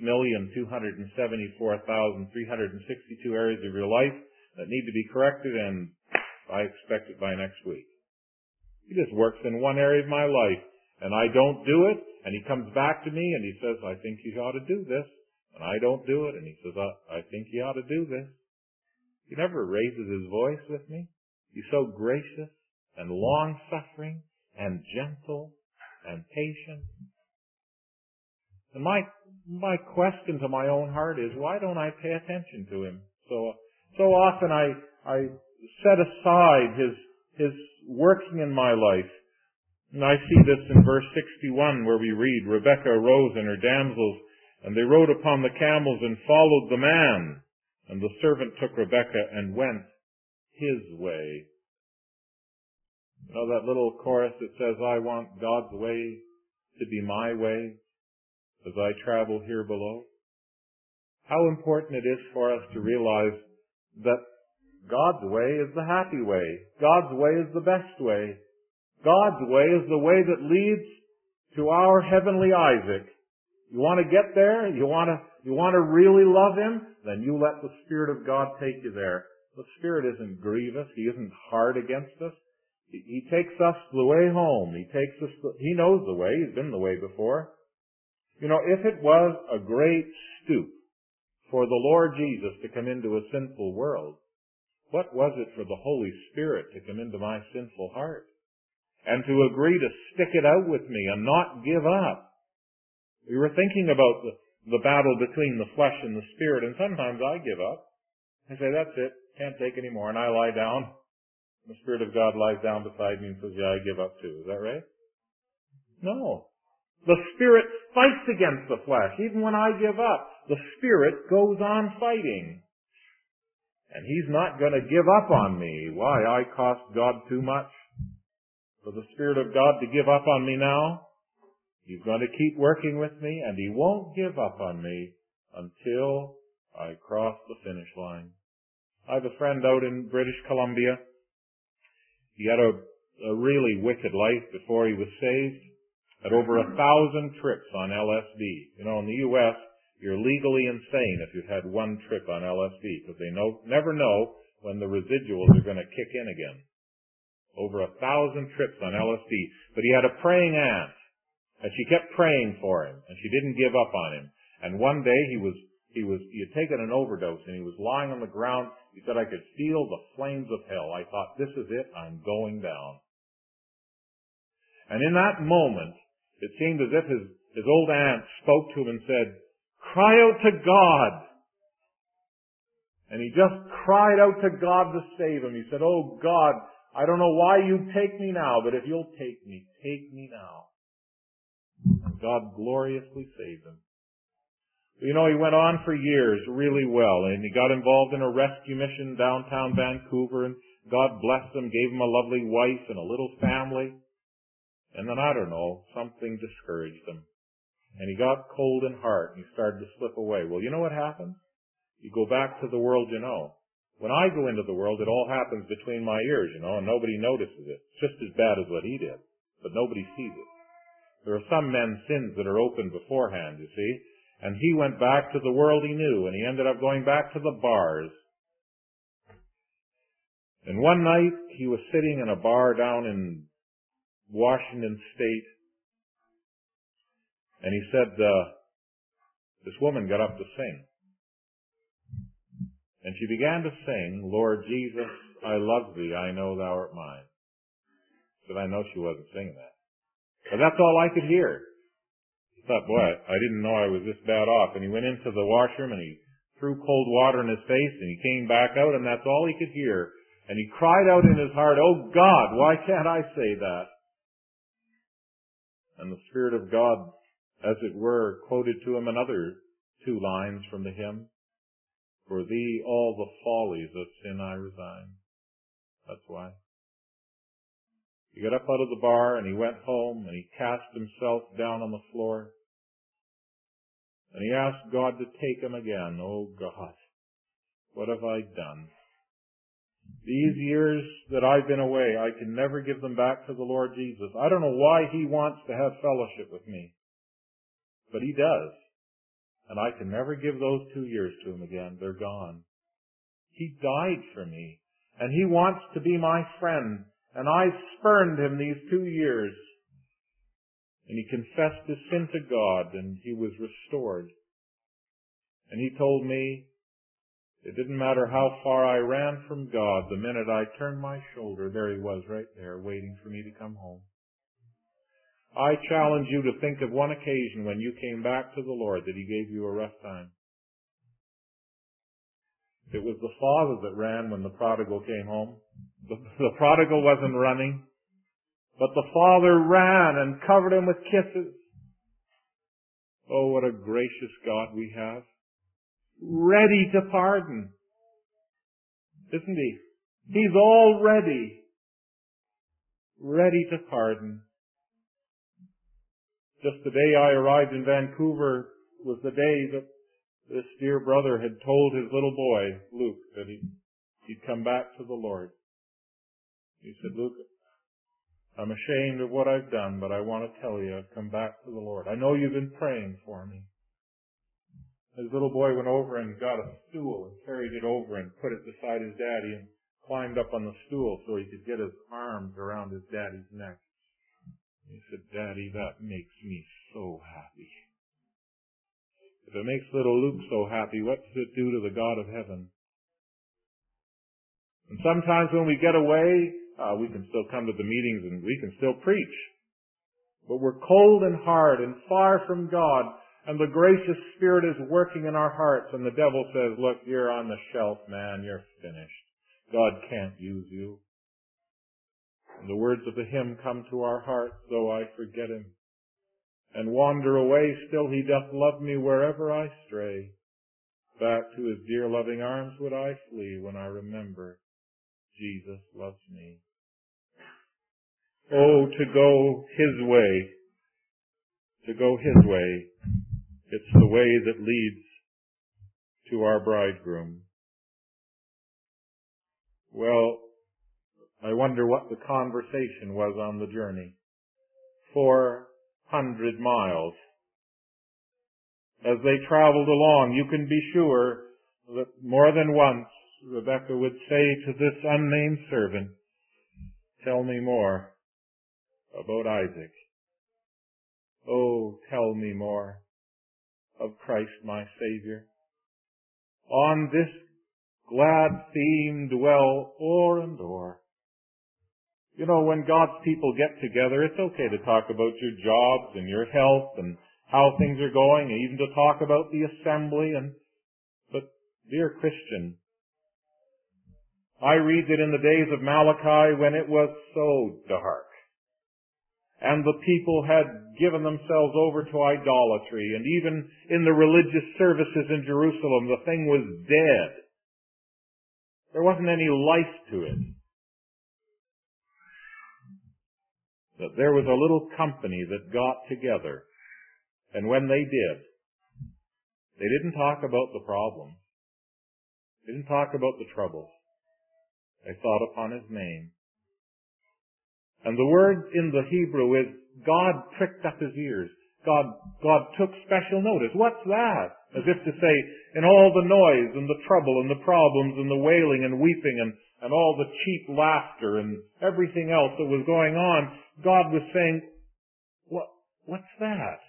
Speaker 1: 8,274,362 areas of your life that need to be corrected, and I expect it by next week. He just works in one area of my life, and I don't do it, and He comes back to me and He says, I think you ought to do this. And I don't do it, and He says, I think you ought to do this. He never raises His voice with me. He's so gracious and long-suffering and gentle and patient. And my question to my own heart is, why don't I pay attention to Him? So often I set aside His working in my life. And I see this in verse 61 where we read, Rebekah arose and her damsels, and they rode upon the camels and followed the man. And the servant took Rebekah and went his way. You know that little chorus that says, I want God's way to be my way as I travel here below? How important it is for us to realize that God's way is the happy way. God's way is the best way. God's way is the way that leads to our heavenly Isaac. You want to get there? You want to really love Him? Then you let the Spirit of God take you there. The Spirit isn't grievous. He isn't hard against us. He takes us the way home. He knows the way. He's been the way before. You know, if it was a great stoop for the Lord Jesus to come into a sinful world, what was it for the Holy Spirit to come into my sinful heart and to agree to stick it out with me and not give up? We were thinking about the battle between the flesh and the Spirit, and sometimes I give up. I say, that's it, can't take any more, and I lie down. The Spirit of God lies down beside me and says, yeah, I give up too. Is that right? No. The Spirit fights against the flesh. Even when I give up, the Spirit goes on fighting. And He's not going to give up on me. Why? I cost God too much for the Spirit of God to give up on me now? He's going to keep working with me, and He won't give up on me until I cross the finish line. I have a friend out in British Columbia. He had a really wicked life before he was saved. Had over 1,000 trips on LSD. You know, in the U.S., you're legally insane if you've had one trip on LSD, because they never know when the residuals are going to kick in again. Over 1,000 trips on LSD. But he had a praying aunt. And she kept praying for him, and she didn't give up on him. And one day he had taken an overdose, and he was lying on the ground. He said, I could feel the flames of hell. I thought, this is it, I'm going down. And in that moment, it seemed as if his old aunt spoke to him and said, cry out to God. And he just cried out to God to save him. He said, oh God, I don't know why you take me now, but if you'll take me now. God gloriously saved him. You know, he went on for years really well, and he got involved in a rescue mission downtown Vancouver, and God blessed him, gave him a lovely wife and a little family. And then, I don't know, something discouraged him. And he got cold in heart, and he started to slip away. Well, you know what happens? You go back to the world you know. When I go into the world, it all happens between my ears, you know, and nobody notices it. It's just as bad as what he did, but nobody sees it. There are some men's sins that are open beforehand, you see. And he went back to the world he knew, and he ended up going back to the bars. And one night, he was sitting in a bar down in Washington State, and he said, this woman got up to sing. And she began to sing, Lord Jesus, I love thee, I know thou art mine. But I know she wasn't singing that. But that's all I could hear. He thought, boy, I didn't know I was this bad off. And he went into the washroom and he threw cold water in his face, and he came back out, and that's all he could hear. And he cried out in his heart, "Oh God, why can't I say that?" And the Spirit of God, as it were, quoted to him another 2 lines from the hymn. "For thee all the follies of sin I resign." That's why. He got up out of the bar and he went home and he cast himself down on the floor. And he asked God to take him again. "Oh God, what have I done? These years that I've been away, I can never give them back to the Lord Jesus. I don't know why He wants to have fellowship with me, but He does. And I can never give those 2 years to Him again. They're gone. He died for me, and He wants to be my friend, and I spurned Him these 2 years." And he confessed his sin to God, and he was restored. And he told me, it didn't matter how far I ran from God, the minute I turned my shoulder, there He was right there, waiting for me to come home. I challenge you to think of one occasion when you came back to the Lord that He gave you a rough time. It was the father that ran when the prodigal came home. The prodigal wasn't running, but the father ran and covered him with kisses. Oh, what a gracious God we have. Ready to pardon. Isn't He? He's already ready to pardon. Just the day I arrived in Vancouver was the day that this dear brother had told his little boy, Luke, that he'd come back to the Lord. He said, "Luke, I'm ashamed of what I've done, but I want to tell you I've come back to the Lord. I know you've been praying for me." His little boy went over and got a stool and carried it over and put it beside his daddy and climbed up on the stool so he could get his arms around his daddy's neck. He said, "Daddy, that makes me so happy. If it makes little Luke so happy, what does it do to the God of heaven?" And sometimes when we get away, we can still come to the meetings and we can still preach. But we're cold and hard and far from God, and the gracious Spirit is working in our hearts, and the devil says, "Look, you're on the shelf, man. You're finished. God can't use you." And the words of the hymn come to our hearts, "Though I forget Him and wander away, still He doth love me wherever I stray. Back to His dear loving arms would I flee when I remember Jesus loves me." Oh, to go His way. To go His way. It's the way that leads to our bridegroom. Well, I wonder what the conversation was on the journey. 400 miles. As they traveled along, you can be sure that more than once Rebecca would say to this unnamed servant, "Tell me more about Isaac. Oh, tell me more of Christ my Savior. On this glad theme dwell o'er and o'er." You know, when God's people get together, it's okay to talk about your jobs and your health and how things are going, and even to talk about the assembly. But, dear Christian, I read that in the days of Malachi, when it was so dark, and the people had given themselves over to idolatry, and even in the religious services in Jerusalem, the thing was dead. There wasn't any life to it. That there was a little company that got together, and when they did, they didn't talk about the problems. They didn't talk about the troubles. They thought upon His name. And the word in the Hebrew is, God pricked up His ears. God took special notice. What's that? As if to say, in all the noise and the trouble and the problems and the wailing and weeping and all the cheap laughter and everything else that was going on, God was saying, what's that?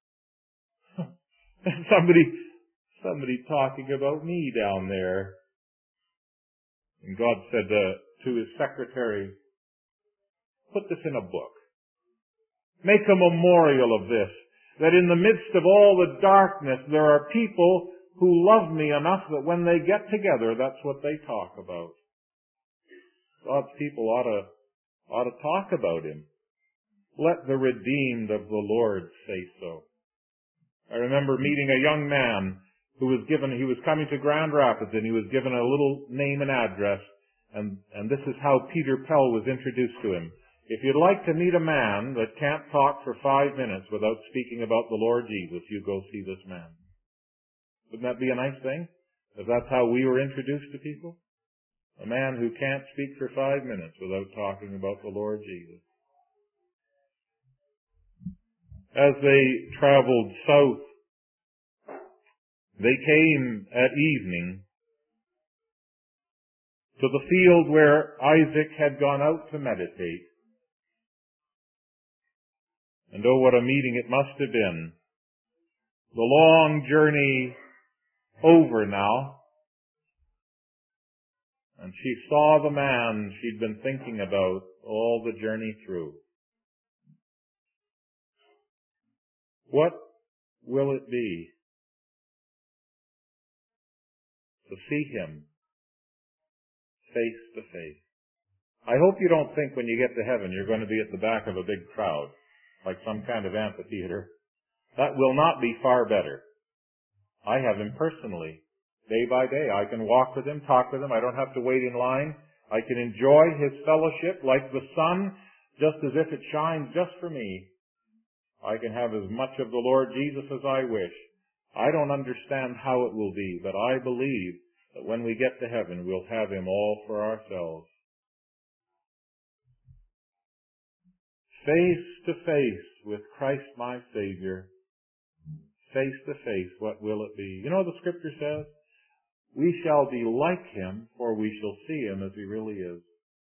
Speaker 1: Somebody talking about me down there. And God said to His secretary, "Put this in a book. Make a memorial of this, that in the midst of all the darkness there are people who love me enough that when they get together, that's what they talk about. God's people ought to talk about Him. Let the redeemed of the Lord say so. I remember meeting a young man he was coming to Grand Rapids, and he was given a little name and address, and this is how Peter Pell was introduced to him. If you'd like to meet a man that can't talk for 5 minutes without speaking about the Lord Jesus, you go see this man. Wouldn't that be a nice thing? If that's how we were introduced to people? A man who can't speak for 5 minutes without talking about the Lord Jesus. As they traveled south, they came at evening to the field where Isaac had gone out to meditate. And oh, what a meeting it must have been. The long journey over now. And she saw the man she'd been thinking about all the journey through. What will it be to see him face to face? I hope you don't think when you get to heaven you're going to be at the back of a big crowd, like some kind of amphitheater. That will not be far better. I have him personally, day by day. I can walk with him, talk with him. I don't have to wait in line. I can enjoy his fellowship like the sun, just as if it shines just for me. I can have as much of the Lord Jesus as I wish. I don't understand how it will be, but I believe that when we get to heaven, we'll have him all for ourselves. Face to face with Christ my Savior. Face to face, what will it be? You know what the Scripture says? We shall be like him, for we shall see him as he really is.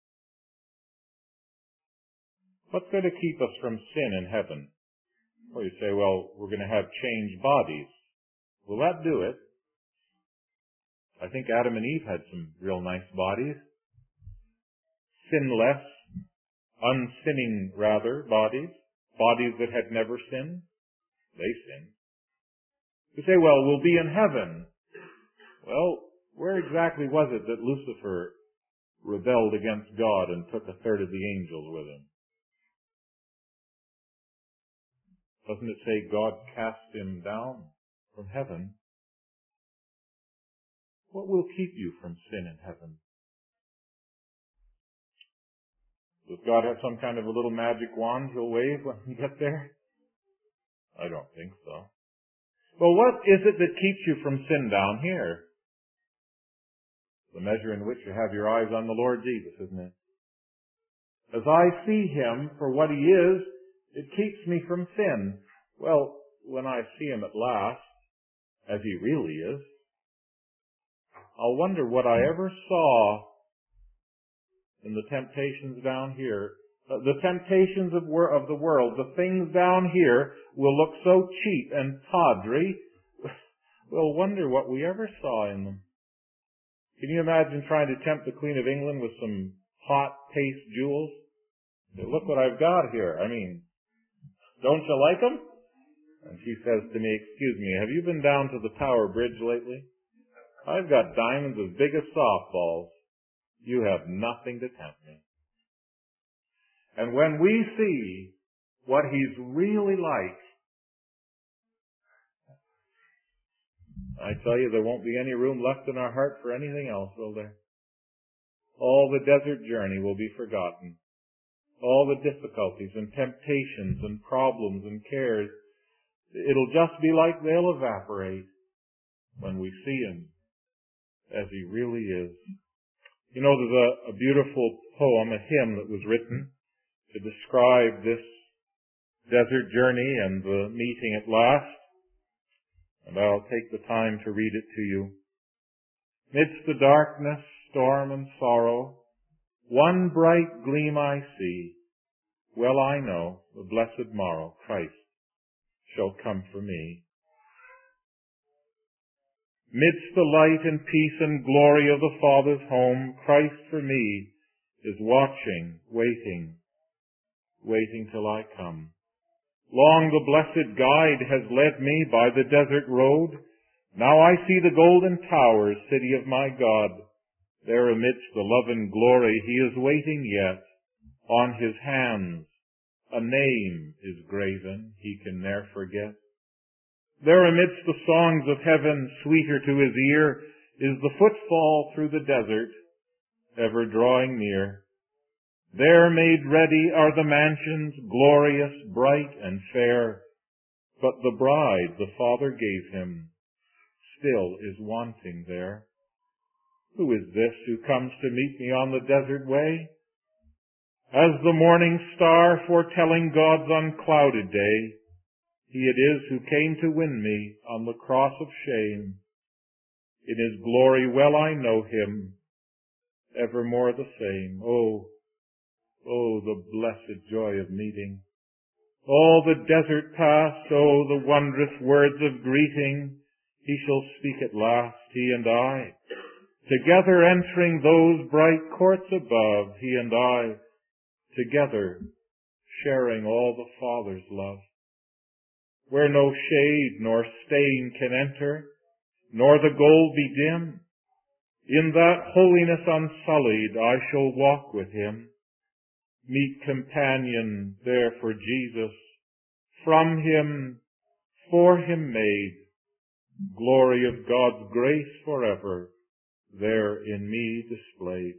Speaker 1: What's going to keep us from sin in heaven? Well, you say, well, we're going to have changed bodies. Will that do it? I think Adam and Eve had some real nice bodies. Sinless, unsinning rather, bodies. Bodies that had never sinned. They sinned. You say, well, we'll be in heaven. Well, where exactly was it that Lucifer rebelled against God and took a third of the angels with him? Doesn't it say God cast him down from heaven? What will keep you from sin in heaven? Does God have some kind of a little magic wand he'll wave when you get there? I don't think so. Well, what is it that keeps you from sin down here? The measure in which you have your eyes on the Lord Jesus, isn't it? As I see him for what he is, it keeps me from sin. Well, when I see him at last, as he really is, I'll wonder what I ever saw in the temptations down here. The temptations of the world, the things down here will look so cheap and tawdry. We'll wonder what we ever saw in them. Can you imagine trying to tempt the Queen of England with some hot paste jewels? Say, look what I've got here. I mean, don't you like them? And she says to me, excuse me, have you been down to the Tower Bridge lately? I've got diamonds as big as softballs. You have nothing to tempt me. And when we see what he's really like, I tell you, there won't be any room left in our heart for anything else, will there? All the desert journey will be forgotten. All the difficulties and temptations and problems and cares, it'll just be like they'll evaporate when we see him as he really is. You know, there's a beautiful poem, a hymn that was written to describe this desert journey and the meeting at last. And I'll take the time to read it to you. Midst the darkness, storm, and sorrow, one bright gleam I see. Well I know the blessed morrow, Christ, shall come for me. Midst the light and peace and glory of the Father's home, Christ for me is watching, waiting till I come. Long the blessed guide has led me by the desert road, Now I see the golden towers, city of my God. There amidst the love and glory he is waiting yet. On his hands a name is graven he can ne'er forget. There amidst the songs of heaven, sweeter to his ear, is the footfall through the desert, ever drawing near. There made ready are the mansions, glorious, bright, and fair. But the bride the Father gave him still is wanting there. Who is this who comes to meet me on the desert way? As the morning star foretelling God's unclouded day, he it is who came to win me on the cross of shame. In his glory well I know him, evermore the same. Oh, the blessed joy of meeting. All the desert past, oh, the wondrous words of greeting. He shall speak at last, he and I. Together entering those bright courts above, he and I. Together sharing all the Father's love. Where no shade nor stain can enter, nor the gold be dim. In that holiness unsullied I shall walk with him. Meet companion there for Jesus, from him, for him made. Glory of God's grace forever, there in me displayed.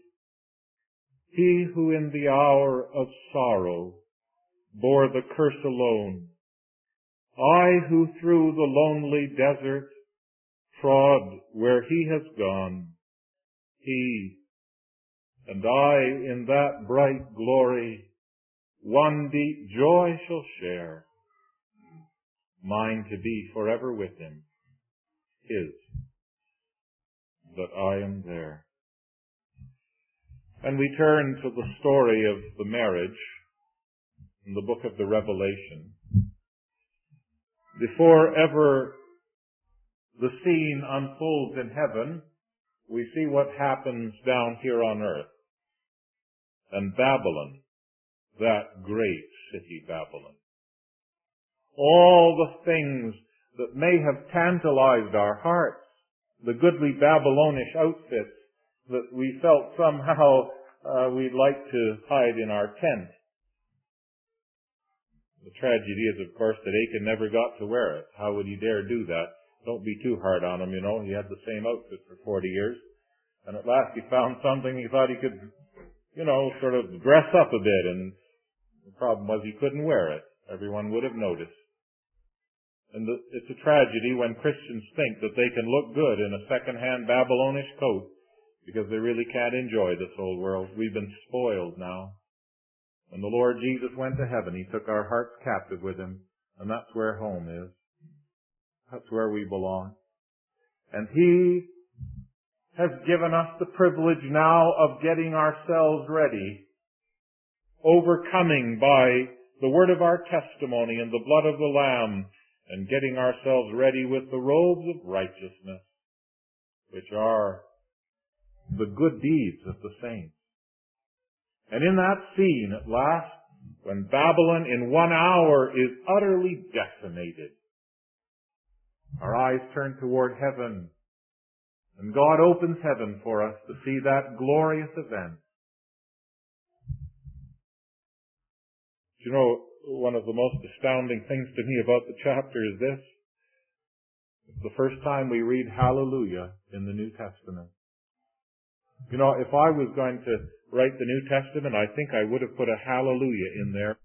Speaker 1: He who in the hour of sorrow bore the curse alone, I who through the lonely desert trod where he has gone, he and I in that bright glory one deep joy shall share, mine to be forever with him, his, that I am there. And we turn to the story of the marriage in the book of the Revelation. Before ever the scene unfolds in heaven, we see what happens down here on earth. And Babylon, that great city Babylon. All the things that may have tantalized our hearts, the goodly Babylonish outfits that we felt somehow we'd like to hide in our tent. The tragedy is, of course, that Achan never got to wear it. How would he dare do that? Don't be too hard on him, you know. He had the same outfit for 40 years. And at last he found something he thought he could, sort of dress up a bit. And the problem was he couldn't wear it. Everyone would have noticed. And it's a tragedy when Christians think that they can look good in a second-hand Babylonish coat because they really can't enjoy this old world. We've been spoiled now. When the Lord Jesus went to heaven, he took our hearts captive with him, and that's where home is. That's where we belong. And he has given us the privilege now of getting ourselves ready, overcoming by the word of our testimony and the blood of the Lamb, and getting ourselves ready with the robes of righteousness, which are the good deeds of the saints. And in that scene, at last, when Babylon in 1 hour is utterly decimated, our eyes turn toward heaven, and God opens heaven for us to see that glorious event. You know, one of the most astounding things to me about the chapter is this. It's the first time we read hallelujah in the New Testament. You know, if I was going to write the New Testament, I think I would have put a hallelujah in there.